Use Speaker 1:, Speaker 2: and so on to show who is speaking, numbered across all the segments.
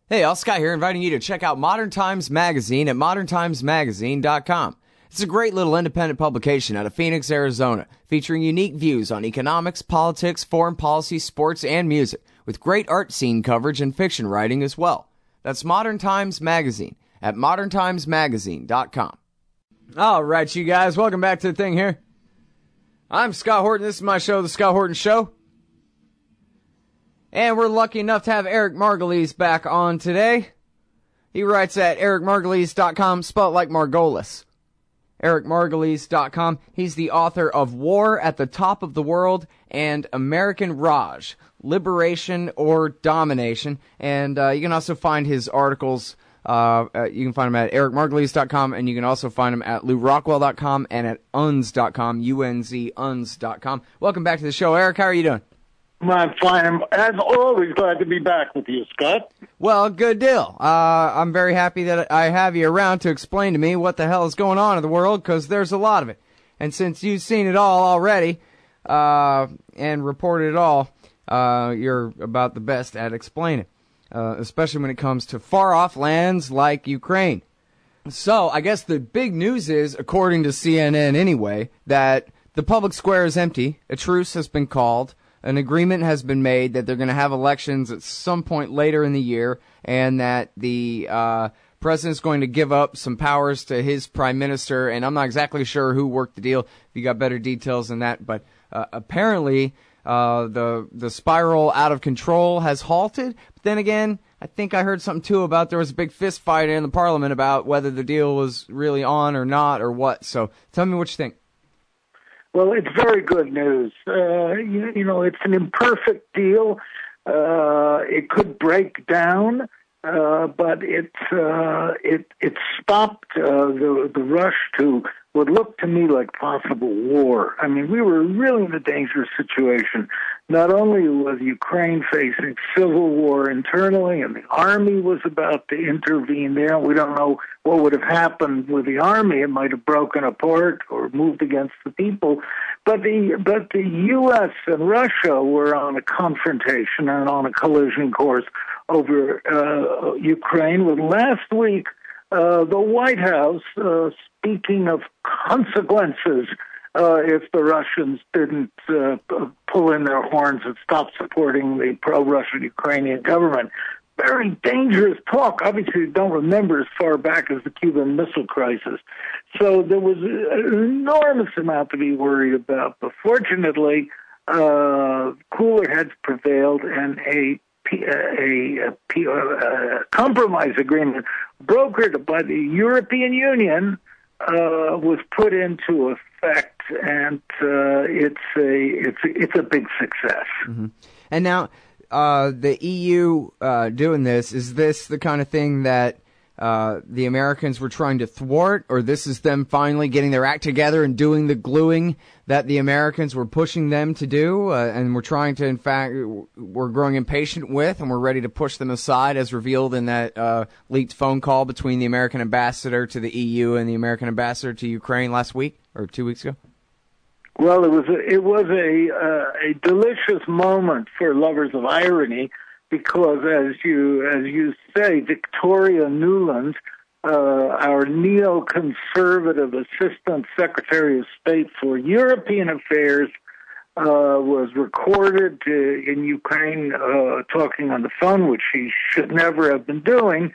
Speaker 1: Hey, all, Scott here, inviting you to check out Modern Times Magazine at moderntimesmagazine.com. It's a great little independent publication out of Phoenix, Arizona, featuring unique views on economics, politics, foreign policy, sports, and music, with great art scene coverage and fiction writing as well. That's Modern Times Magazine at moderntimesmagazine.com. All right, you guys, welcome back to the thing here. I'm Scott Horton. This is my show, The Scott Horton Show. And we're lucky enough to have Eric Margolis back on today. He writes at ericmargolis.com, spelled like Margolis. ericmargolis.com. He's the author of War at the Top of the World and American Raj, Liberation or Domination. And you can also find his articles. You can find them at ericmargolis.com, and you can also find them at lourockwell.com and at unz.com, unz.com. Welcome back to the show, Eric. How are you doing?
Speaker 2: I'm fine. I'm, as always, glad to be back with you, Scott.
Speaker 1: Well, good deal. I'm very happy that I have you around to explain to me what the hell is going on in the world, because there's a lot of it. And since you've seen it all already and reported it all, you're about the best at explaining, especially when it comes to far-off lands like Ukraine. So I guess the big news is, according to CNN anyway, that the public square is empty, a truce has been called, an agreement has been made that they're going to have elections at some point later in the year, and that the president's going to give up some powers to his prime minister, and I'm not exactly sure who worked the deal, if you got better details than that, but apparently the spiral out of control has halted. But then again, I think I heard something too about there was a big fist fight in the parliament about whether the deal was really on or not or what. So tell me what you think.
Speaker 2: Well, it's very good news. You know, it's an imperfect deal. It could break down, but it stopped the rush to what looked to me like possible war. I mean, we were really in a dangerous situation. Not only was Ukraine facing civil war internally, and the army was about to intervene there. We don't know what would have happened with the army. It might have broken apart or moved against the people. But the U.S. and Russia were on a confrontation and on a collision course over Ukraine. With last week, the White House speaking of consequences if the Russians didn't pull in their horns and stop supporting the pro-Russian Ukrainian government. Very dangerous talk. Obviously, you don't remember as far back as the Cuban Missile Crisis. So there was an enormous amount to be worried about. But fortunately, cooler heads prevailed, and a compromise agreement brokered by the European Union was put into effect, and it's a big success.
Speaker 1: Mm-hmm. And now, the EU doing this, is this the kind of thing that the Americans were trying to thwart, or this is them finally getting their act together and doing the gluing that the Americans were pushing them to do, and we're trying to, in fact, we're growing impatient with, and we're ready to push them aside, as revealed in that leaked phone call between the American ambassador to the EU and the American ambassador to Ukraine last week, or 2 weeks ago?
Speaker 2: Well, it was a delicious moment for lovers of irony, because as you say, Victoria Nuland, our neoconservative Assistant Secretary of State for European Affairs, was recorded in Ukraine talking on the phone, which she should never have been doing,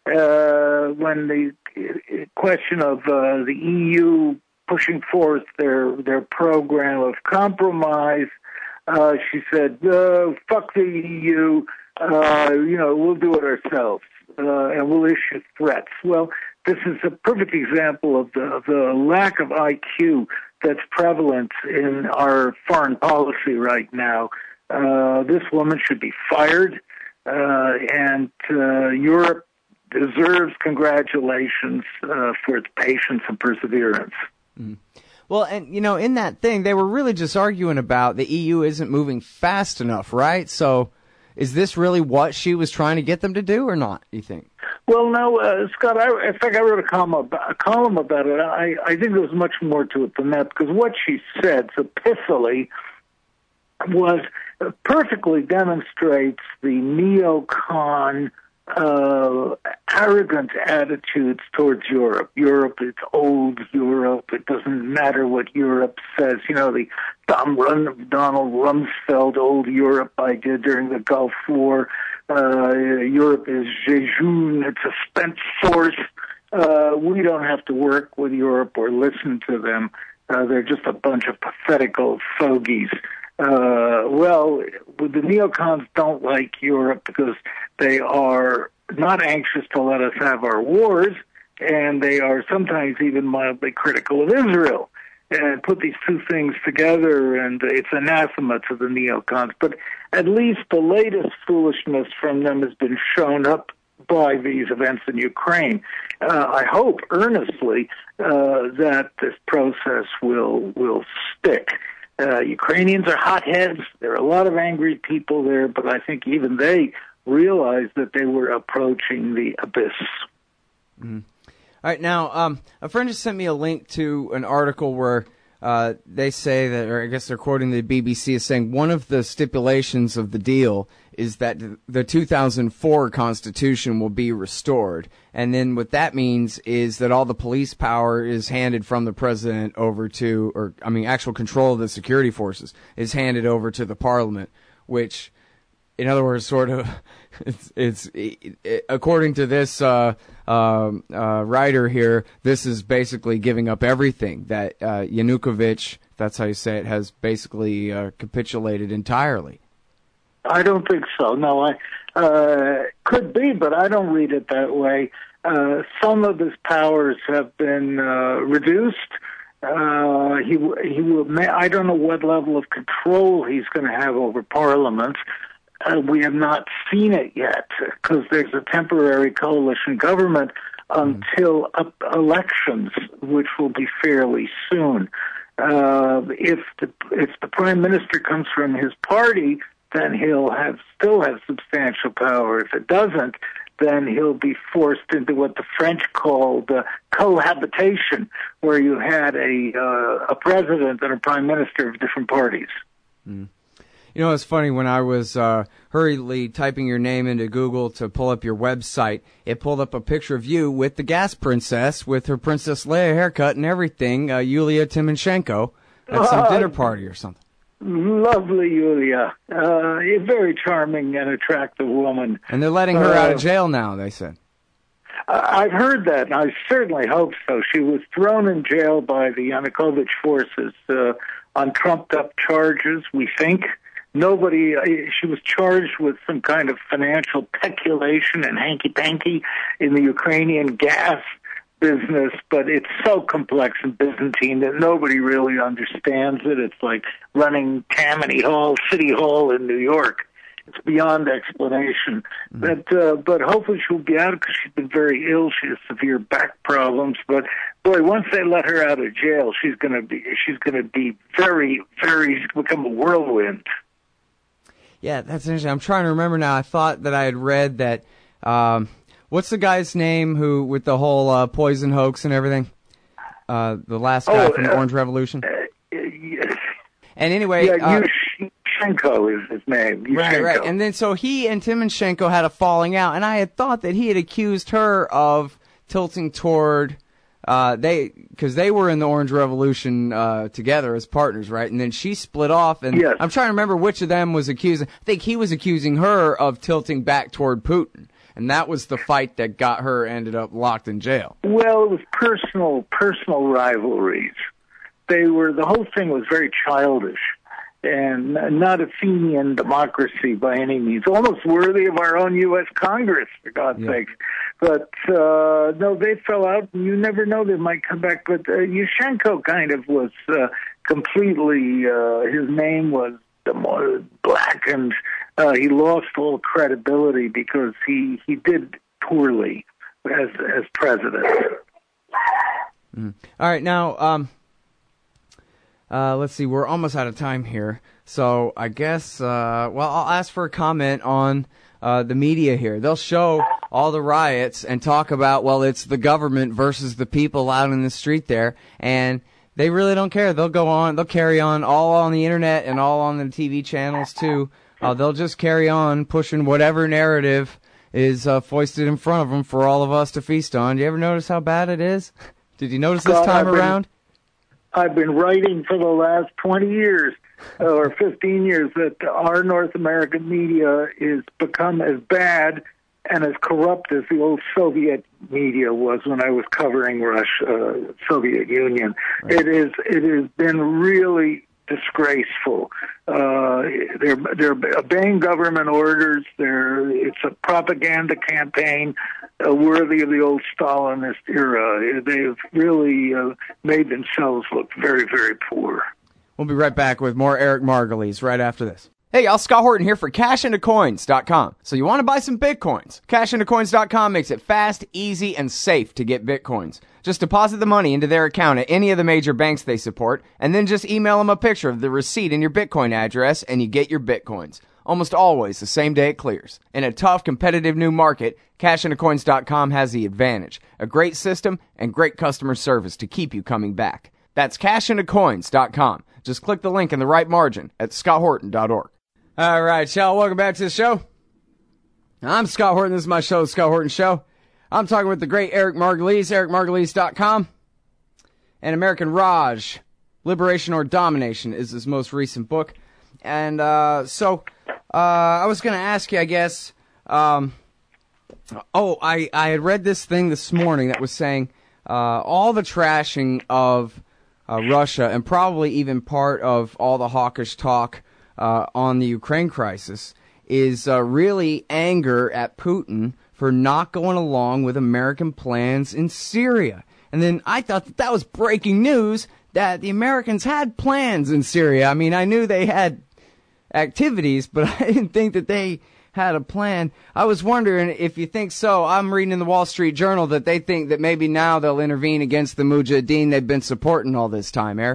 Speaker 2: when the question of the EU pushing forth their program of compromise. She said, fuck the EU, we'll do it ourselves, and we'll issue threats. Well, this is a perfect example of the lack of IQ that's prevalent in our foreign policy right now. This woman should be fired, and Europe deserves congratulations for its patience and perseverance.
Speaker 1: Mm-hmm. Well, and, in that thing, they were really just arguing about the EU isn't moving fast enough, right? So is this really what she was trying to get them to do or not, you think?
Speaker 2: Well, no, Scott, in fact, I wrote a column about it. I think there was much more to it than that, because what she said so pithily perfectly demonstrates the neocon arrogant attitudes towards Europe. Europe is old Europe. It doesn't matter what Europe says. You know, the Donald Rumsfeld old Europe idea during the Gulf War. Europe is jejune. It's a spent force. We don't have to work with Europe or listen to them. They're just a bunch of pathetic old fogies. Well, the neocons don't like Europe because they are not anxious to let us have our wars, and they are sometimes even mildly critical of Israel. And put these two things together, and it's anathema to the neocons. But at least the latest foolishness from them has been shown up by these events in Ukraine. I hope earnestly that this process will stick. Ukrainians are hotheads. There are a lot of angry people there, but I think even they realized that they were approaching the abyss.
Speaker 1: Mm-hmm. All right, now, a friend just sent me a link to an article where they say that, or I guess they're quoting the BBC as saying, one of the stipulations of the deal is that the 2004 Constitution will be restored. And then what that means is that all the police power is handed from the president over to, or I mean, actual control of the security forces is handed over to the parliament, which, in other words, sort of, it's according to this writer here, this is basically giving up everything that Yanukovych, that's how you say it, has basically capitulated entirely.
Speaker 2: I don't think so. No, could be, but I don't read it that way. Some of his powers have been reduced. He will. I don't know what level of control he's going to have over Parliament. We have not seen it yet because there's a temporary coalition government until elections, which will be fairly soon. If the prime minister comes from his party, then he'll still have substantial power. If it doesn't, then he'll be forced into what the French called cohabitation, where you had a president and a prime minister of different parties.
Speaker 1: Mm. You know, it's funny, when I was hurriedly typing your name into Google to pull up your website, it pulled up a picture of you with the gas princess, with her Princess Leia haircut and everything, Yulia Tymoshenko, at some dinner party or something.
Speaker 2: Lovely Yulia. A very charming and attractive woman.
Speaker 1: And they're letting her out of jail now, they said.
Speaker 2: I've heard that, and I certainly hope so. She was thrown in jail by the Yanukovych forces on trumped-up charges, we think. She was charged with some kind of financial peculation and hanky-panky in the Ukrainian gas business, but it's so complex and Byzantine that nobody really understands it. It's like running Tammany Hall, City Hall in New York. It's beyond explanation. Mm-hmm. But hopefully she'll be out because she's been very ill. She has severe back problems. But boy, once they let her out of jail, she's going to be very, very become a whirlwind.
Speaker 1: Yeah, that's interesting. I'm trying to remember now. I thought that I had read that. What's the guy's name who, with the whole poison hoax and everything? The last guy from the Orange Revolution?
Speaker 2: Yes.
Speaker 1: And anyway...
Speaker 2: Yushchenko is his name. Yushchenko.
Speaker 1: Right. And then so he and Tymoshenko had a falling out, and I had thought that he had accused her of tilting toward... because they were in the Orange Revolution together as partners, right? And then she split off, and
Speaker 2: yes.
Speaker 1: I'm trying to remember which of them was accusing... I think he was accusing her of tilting back toward Putin. And that was the fight that got her ended up locked in jail.
Speaker 2: Well, it was personal rivalries. The whole thing was very childish and not Athenian democracy by any means. Almost worthy of our own U.S. Congress, for God's sake. But, no, they fell out, and you never know, they might come back. But Yushchenko kind of was completely, his name was blackened. He lost all credibility because he did poorly as president.
Speaker 1: Mm. All right, now let's see. We're almost out of time here, so I guess I'll ask for a comment on the media here. They'll show all the riots and talk about, well, it's the government versus the people out in the street there, and they really don't care. They'll go on. They'll carry on all on the internet and all on the TV channels too. They'll just carry on pushing whatever narrative is foisted in front of them for all of us to feast on. Do you ever notice how bad it is? Did you notice this time around?
Speaker 2: I've been writing for the last 20 years or 15 years that our North American media is become as bad and as corrupt as the old Soviet media was when I was covering Russia, Soviet Union. Right. It has been really disgraceful. They're obeying government orders. It's a propaganda campaign worthy of the old Stalinist era. They've really made themselves look very, very poor.
Speaker 1: We'll be right back with more Eric Margulies right after this. Hey, y'all, Scott Horton here for CashIntoCoins.com. So you want to buy some Bitcoins? CashIntoCoins.com makes it fast, easy, and safe to get Bitcoins. Just deposit the money into their account at any of the major banks they support, and then just email them a picture of the receipt and your Bitcoin address, and you get your Bitcoins. Almost always the same day it clears. In a tough, competitive new market, CashIntoCoins.com has the advantage. A great system and great customer service to keep you coming back. That's CashIntoCoins.com. Just click the link in the right margin at ScottHorton.org. All right, y'all, welcome back to the show. I'm Scott Horton. This is my show, The Scott Horton Show. I'm talking with the great Eric Margulies, ericmargulies.com. And American Raj, Liberation or Domination is his most recent book. And so I was going to ask you, I guess, I had read this thing this morning that was saying all the trashing of Russia and probably even part of all the hawkish talk on the Ukraine crisis is really anger at Putin for not going along with American plans in Syria. And then I thought that was breaking news that the Americans had plans in Syria. I mean, I knew they had activities, but I didn't think that they had a plan. I was wondering if you think so. I'm reading in the Wall Street Journal that they think that maybe now they'll intervene against the Mujahideen they've been supporting all this time, Eric.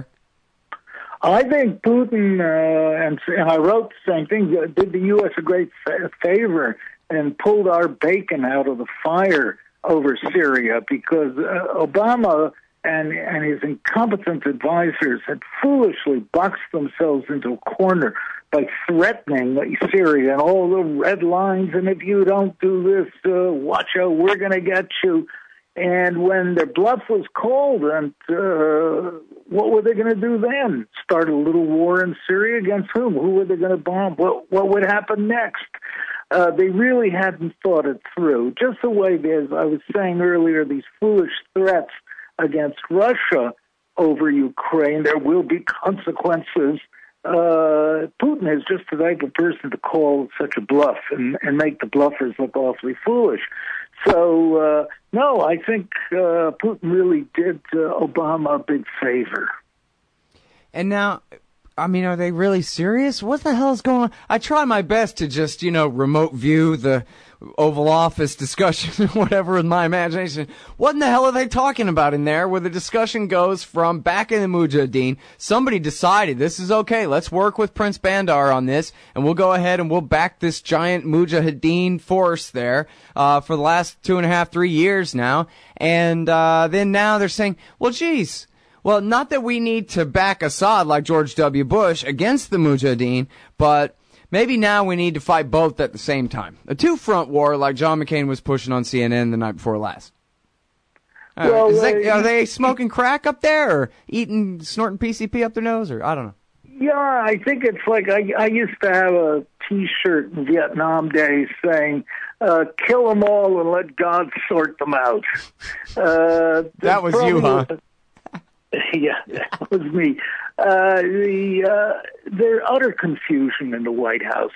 Speaker 2: I think Putin, and I wrote the same thing, did the U.S. a great favor and pulled our bacon out of the fire over Syria because Obama and his incompetent advisors had foolishly boxed themselves into a corner by threatening Syria and all the red lines, and if you don't do this, watch out, we're going to get you. And when their bluff was called, and what were they going to do then? Start a little war in Syria against whom? Who were they going to bomb? What would happen next? They really hadn't thought it through. Just the way there's, I was saying earlier, these foolish threats against Russia over Ukraine, there will be consequences. Putin is just the type of person to call such a bluff and make the bluffers look awfully foolish. So, no, I think Putin really did Obama a big favor.
Speaker 1: And now, I mean, are they really serious? What the hell is going on? I try my best to just, remote view the Oval Office discussion or whatever in my imagination. What in the hell are they talking about in there where the discussion goes from back in the Mujahideen, somebody decided this is okay, let's work with Prince Bandar on this, and we'll go ahead and we'll back this giant Mujahideen force there for the last 2.5, 3 years now. And then now they're saying, well, geez, well, not that we need to back Assad like George W. Bush against the Mujahideen, but maybe now we need to fight both at the same time. A two-front war like John McCain was pushing on CNN the night before last. Well, are they smoking crack up there or snorting PCP up their nose? Or I don't know.
Speaker 2: Yeah, I think it's like I used to have a T-shirt in Vietnam days saying, kill them all and let God sort them out.
Speaker 1: That was you, huh?
Speaker 2: Yeah, that was me. There's utter confusion in the White House.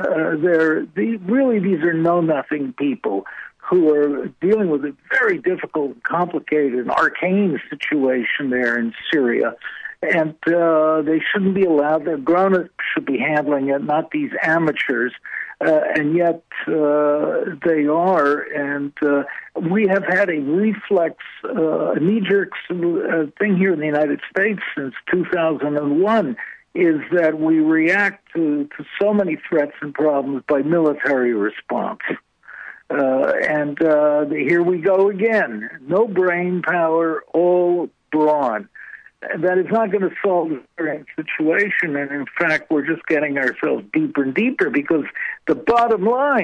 Speaker 2: These are know-nothing people who are dealing with a very difficult, complicated, and arcane situation there in Syria. And they shouldn't be allowed. The grown-ups should be handling it, not these amateurs. And yet they are, and we have had a reflex, a knee-jerk thing here in the United States since 2001, is that we react to so many threats and problems by military response. And here we go again. No brain power, all brawn. That is not going to solve the current situation, and in fact, we're just getting ourselves deeper and deeper because the bottom line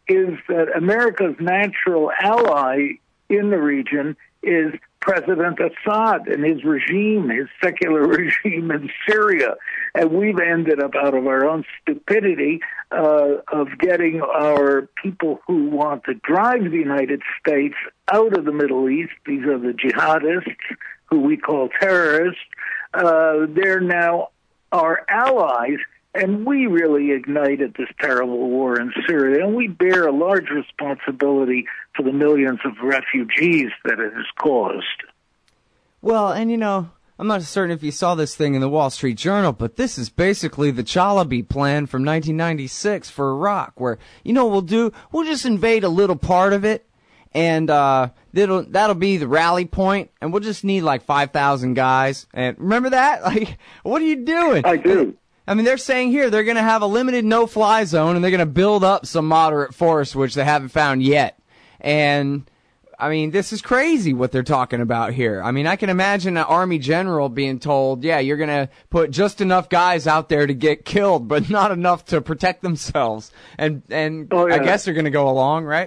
Speaker 2: is that America's natural ally in the region is President Assad and his regime, his secular regime in Syria. And we've ended up, out of our own stupidity, of getting our people who want to drive the United States out of the Middle East. These are the jihadists, who we call terrorists. They're now our allies, and we really ignited this terrible war in Syria, and we bear a large responsibility for the millions of refugees that it has caused.
Speaker 1: Well, and I'm not certain if you saw this thing in the Wall Street Journal, but this is basically the Chalabi plan from 1996 for Iraq, where, we'll just invade a little part of it, and that'll be the rally point, and we'll just need like 5,000 guys. And remember that? Like, what are you doing?
Speaker 2: I do.
Speaker 1: I mean, they're saying here they're going to have a limited no-fly zone, and they're going to build up some moderate force, which they haven't found yet. And, I mean, this is crazy what they're talking about here. I mean, I can imagine an Army general being told, yeah, you're going to put just enough guys out there to get killed, but not enough to protect themselves. And
Speaker 2: oh, yeah.
Speaker 1: I guess they're going to go along, right?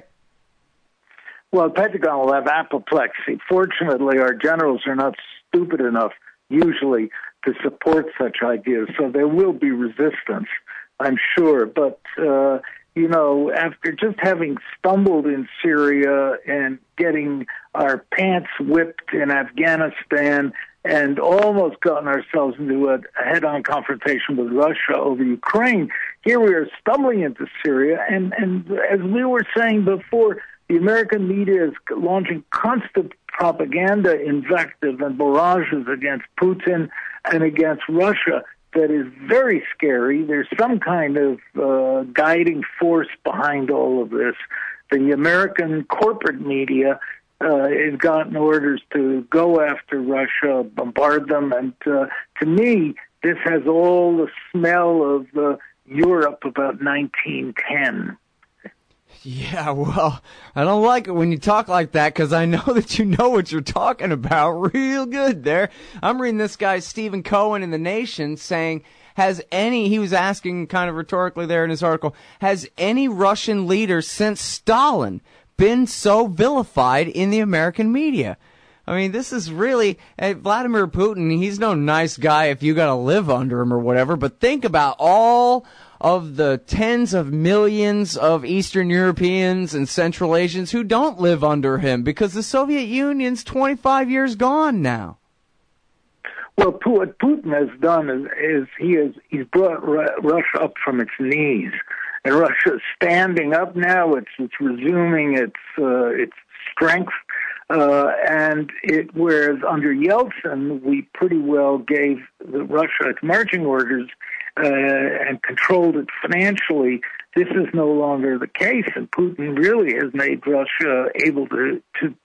Speaker 2: Well, Pentagon will have apoplexy. Fortunately, our generals are not stupid enough, usually, to support such ideas. So there will be resistance, I'm sure. But, after just having stumbled in Syria and getting our pants whipped in Afghanistan and almost gotten ourselves into a head-on confrontation with Russia over Ukraine, here we are stumbling into Syria. And as we were saying before, the American media is launching constant propaganda, invective, and barrages against Putin and against Russia that is very scary. There's some kind of guiding force behind all of this. The American corporate media has gotten orders to go after Russia, bombard them, and to me, this has all the smell of Europe about 1910.
Speaker 1: Yeah, well, I don't like it when you talk like that because I know that you know what you're talking about real good there. I'm reading this guy, Stephen Cohen, in The Nation saying, he was asking kind of rhetorically there in his article, has any Russian leader since Stalin been so vilified in the American media? I mean, this is really, Vladimir Putin, he's no nice guy if you got to live under him or whatever, but think about all of the tens of millions of Eastern Europeans and Central Asians who don't live under him because the Soviet Union's 25 years gone now.
Speaker 2: Well, what Putin has done is he's brought Russia up from its knees, and Russia is standing up now. It's resuming its strength, whereas under Yeltsin we pretty well gave Russia its marching orders and controlled it financially. This is no longer the case, and Putin really has made Russia able to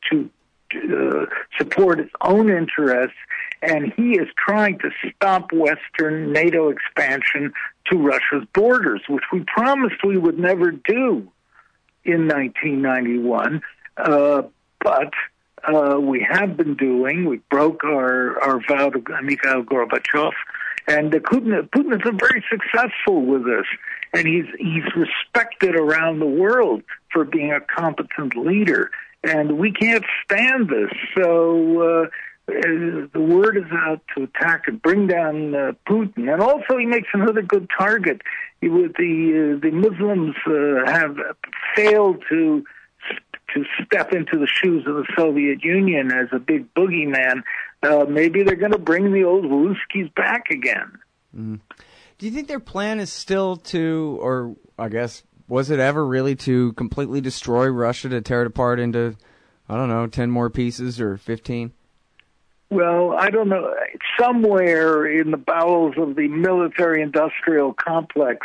Speaker 2: support its own interests, and he is trying to stop Western NATO expansion to Russia's borders, which we promised we would never do in 1991, but we have been doing. We broke our vow to Mikhail Gorbachev, and Putin has been very successful with this, and he's respected around the world for being a competent leader, and we can't stand this. So the word is out to attack and bring down Putin, and also he makes another good target. The Muslims have failed to step into the shoes of the Soviet Union as a big boogeyman. Maybe they're going to bring the old Ruskies back again.
Speaker 1: Mm. Do you think their plan is still to, or I guess, was it ever really to completely destroy Russia, to tear it apart into, 10 more pieces or 15?
Speaker 2: Well, I don't know. Somewhere in the bowels of the military-industrial complex,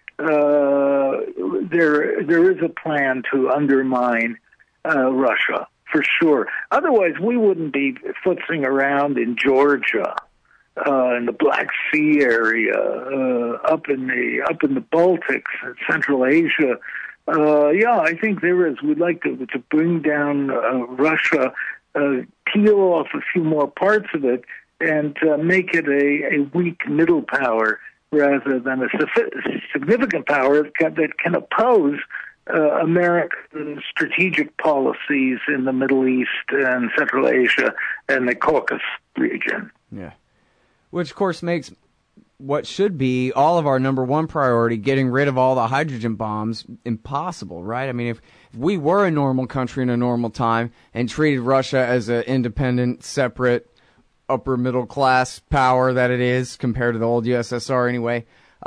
Speaker 2: there is a plan to undermine Russia, for sure. Otherwise, we wouldn't be futzing around in Georgia, in the Black Sea area, up in the Baltics, Central Asia. I think there is. We'd like to bring down Russia, peel off a few more parts of it, and make it a weak middle power rather than a significant power that can oppose American strategic policies in the Middle East and Central Asia and the Caucasus region.
Speaker 1: Yeah. Which, of course, makes what should be all of our number one priority, getting rid of all the hydrogen bombs, impossible, right? I mean, if we were a normal country in a normal time and treated Russia as an independent, separate, upper middle class power that it is compared to the old USSR anyway,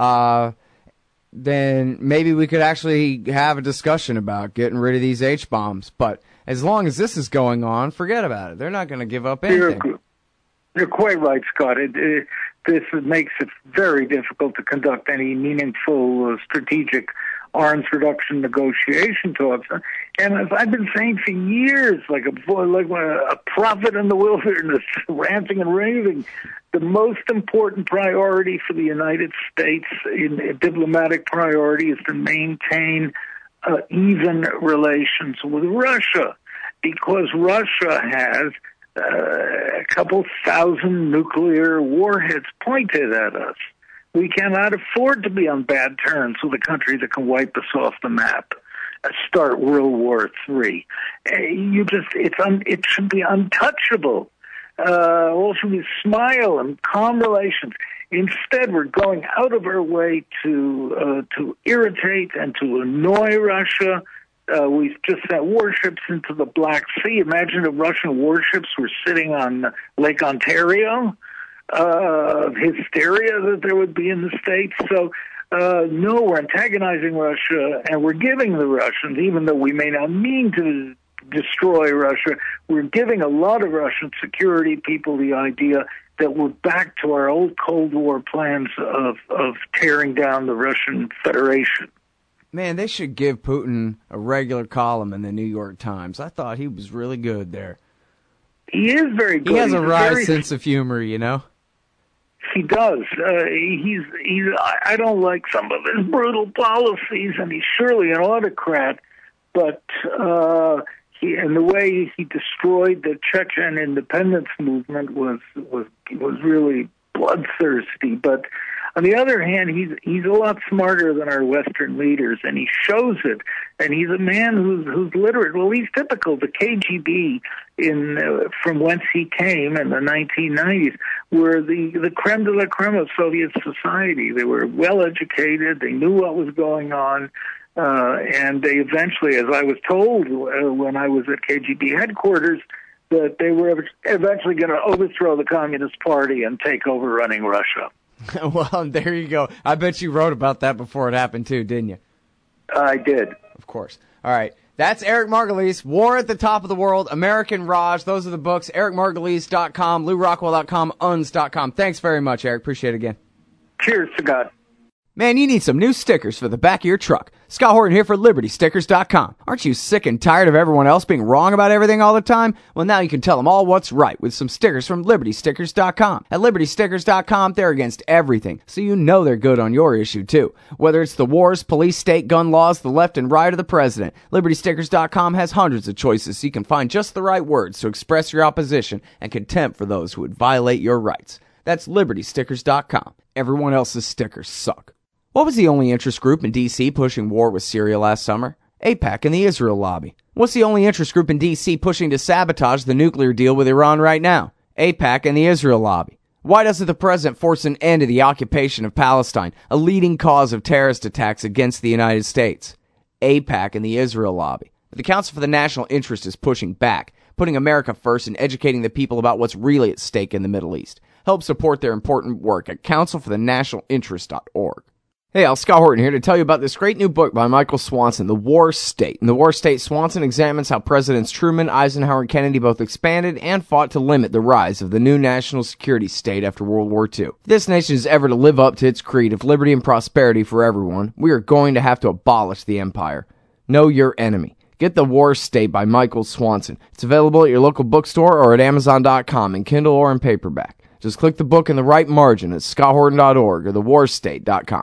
Speaker 1: then maybe we could actually have a discussion about getting rid of these H-bombs. But as long as this is going on, forget about it. They're not going to give up anything.
Speaker 2: You're quite right, Scott. This makes it very difficult to conduct any meaningful strategic arms reduction negotiation talks. And as I've been saying for years, like a prophet in the wilderness, ranting and raving, the most important priority for the United States, in diplomatic priority, is to maintain even relations with Russia, because Russia has a couple thousand nuclear warheads pointed at us. We cannot afford to be on bad terms with a country that can wipe us off the map, start World War III. It should be untouchable. All should be smile and calm relations. Instead, we're going out of our way to irritate and to annoy Russia. We've just sent warships into the Black Sea. Imagine if Russian warships were sitting on Lake Ontario. Hysteria that there would be in the States. So, no, we're antagonizing Russia, and we're giving the Russians, even though we may not mean to destroy Russia, we're giving a lot of Russian security people the idea that we're back to our old Cold War plans of tearing down the Russian Federation.
Speaker 1: Man, they should give Putin a regular column in the New York Times. I thought he was really good there.
Speaker 2: He is very good.
Speaker 1: He has a wry sense of humor, you know?
Speaker 2: He does. I don't like some of his brutal policies, and he's surely an autocrat, but and the way he destroyed the Chechen independence movement was really bloodthirsty. But on the other hand, he's a lot smarter than our Western leaders, and he shows it. And he's a man who's literate. Well, he's typical. The KGB, from whence he came in the 1990s, were the creme de la creme of Soviet society. They were well educated. They knew what was going on. And they eventually, as I was told when I was at KGB headquarters, that they were eventually going to overthrow the Communist Party and take over running Russia.
Speaker 1: Well, there you go. I bet you wrote about that before it happened, too, didn't you?
Speaker 2: I did.
Speaker 1: Of course. All right. That's Eric Margolis, War at the Top of the World, American Raj. Those are the books. EricMargolis.com, LouRockwell.com, UNS.com. Thanks very much, Eric. Appreciate it again.
Speaker 2: Cheers to God.
Speaker 1: Man, you need some new stickers for the back of your truck. Scott Horton here for LibertyStickers.com. Aren't you sick and tired of everyone else being wrong about everything all the time? Well, now you can tell them all what's right with some stickers from LibertyStickers.com. At LibertyStickers.com, they're against everything, so you know they're good on your issue, too. Whether it's the wars, police, state, gun laws, the left and right, or the president, LibertyStickers.com has hundreds of choices so you can find just the right words to express your opposition and contempt for those who would violate your rights. That's LibertyStickers.com. Everyone else's stickers suck. What was the only interest group in D.C. pushing war with Syria last summer? AIPAC and the Israel lobby. What's the only interest group in D.C. pushing to sabotage the nuclear deal with Iran right now? AIPAC and the Israel lobby. Why doesn't the president force an end to the occupation of Palestine, a leading cause of terrorist attacks against the United States? AIPAC and the Israel lobby. The Council for the National Interest is pushing back, putting America first and educating the people about what's really at stake in the Middle East. Help support their important work at councilforthenationalinterest.org. Hey, Scott Horton here to tell you about this great new book by Michael Swanson, The War State. In The War State, Swanson examines how Presidents Truman, Eisenhower, and Kennedy both expanded and fought to limit the rise of the new national security state after World War II. If this nation is ever to live up to its creed of liberty and prosperity for everyone, we are going to have to abolish the empire. Know your enemy. Get The War State by Michael Swanson. It's available at your local bookstore or at Amazon.com in Kindle or in paperback. Just click the book in the right margin at scotthorton.org or thewarstate.com.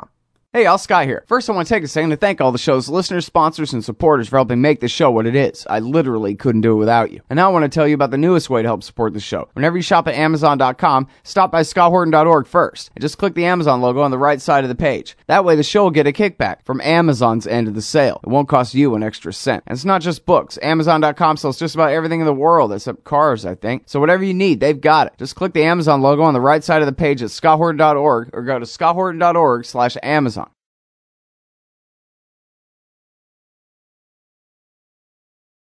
Speaker 1: Hey, Al Sky here. First, I want to take a second to thank all the show's listeners, sponsors, and supporters for helping make this show what it is. I literally couldn't do it without you. And now I want to tell you about the newest way to help support the show. Whenever you shop at Amazon.com, stop by ScottHorton.org first, and just click the Amazon logo on the right side of the page. That way the show will get a kickback from Amazon's end of the sale. It won't cost you an extra cent. And it's not just books. Amazon.com sells just about everything in the world, except cars, I think. So whatever you need, they've got it. Just click the Amazon logo on the right side of the page at ScottHorton.org or go to ScottHorton.org/Amazon.